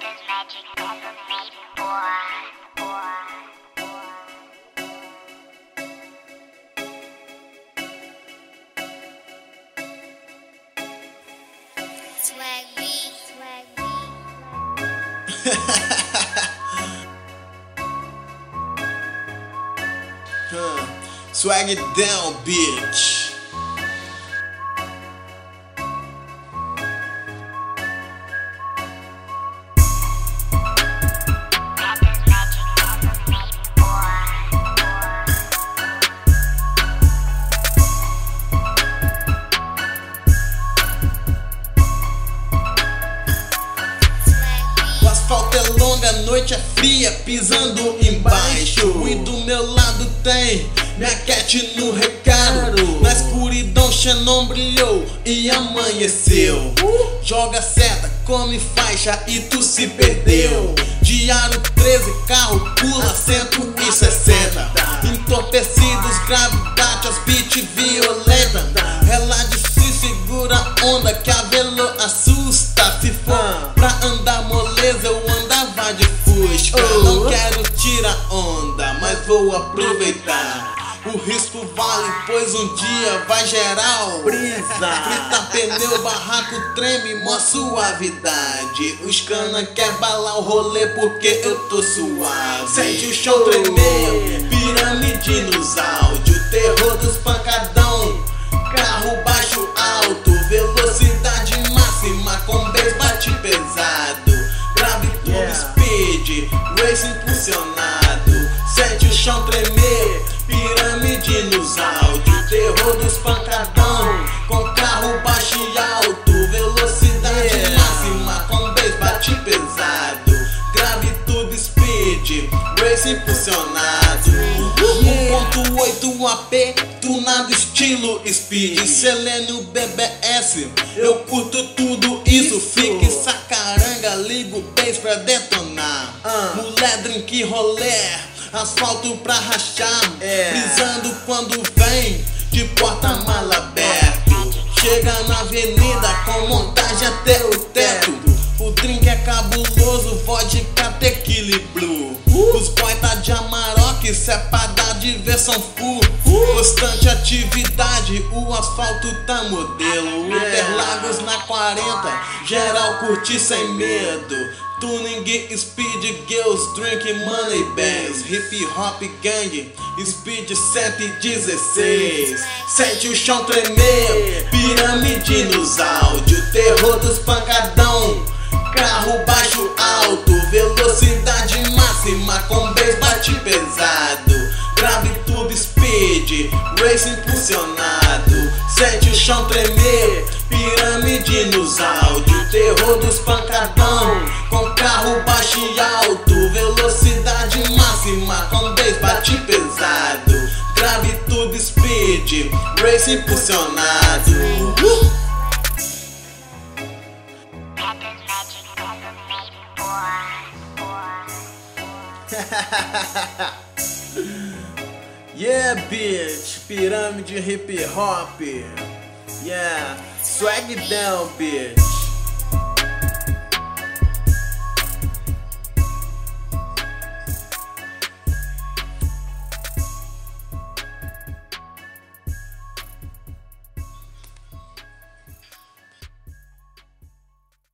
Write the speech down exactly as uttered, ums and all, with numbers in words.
Swag me, swag me. huh. Swag it down, bitch. O asfalto é longa, a noite é fria, pisando embaixo. E do meu lado tem minha cat no recado. Na escuridão Xenon brilhou e amanheceu. Joga seta, come faixa e tu se perdeu. Diário treze, carro pula cento e sessenta. Entorpecidos, gravidade, as beat violenta. Relade se segura a onda que a velo assusta. Se for pra andar moleza eu andava de fusca. Não quero tirar onda, mas vou aproveitar. O risco vale, pois um dia vai geral brisa. Frita pneu, barraco treme, mó suavidade. Os cana quer balar o rolê porque eu tô suave. Sente o chão tremer, pirâmide nos áudios. Terror dos pancadão, carro baixo alto. Velocidade máxima com bass bate pesado. Grave tudo yeah. Speed, race impulsionado. Sente o chão tremer, pirâmide nos áudios. Terror dos pancadão, com carro baixo e alto. Velocidade yeah. máxima com bass bate pesado. Grave tudo speed, race impulsionado. um ponto oito A P, tunado estilo speed. Selênio B B S, eu curto tudo isso. Fique sacaranga, ligo o bass pra detonar. uh. Mulher, drink, rolê, asfalto pra rachar. Brisando quando vem, de porta-mala aberto. Chega na avenida com montagem até o teto. O drink é cabuloso, vodka, tequila e blue. Os boy tá de Amarok, cepada de versão full. Constante atividade, o asfalto tá modelo. Interlagos na quarenta, geral curtir sem medo. Tuning, speed, girls, drink, money, bands. Hip hop gang, speed cento e dezesseis. Sente o chão tremer, pirâmide nos áudios. Terror dos pancadão, carro baixo alto. Velocidade máxima com bass bate pesado. Grave tudo speed, race impulsionado. Sente o chão tremer, pirâmide nos áudios. Terror dos pancadão, com carro baixo e alto. Velocidade máxima com bass bate pesado. Grave tudo speed, race impulsionado. uh! Yeah, bitch, pirâmide hip hop. Yeah, swag down, bitch.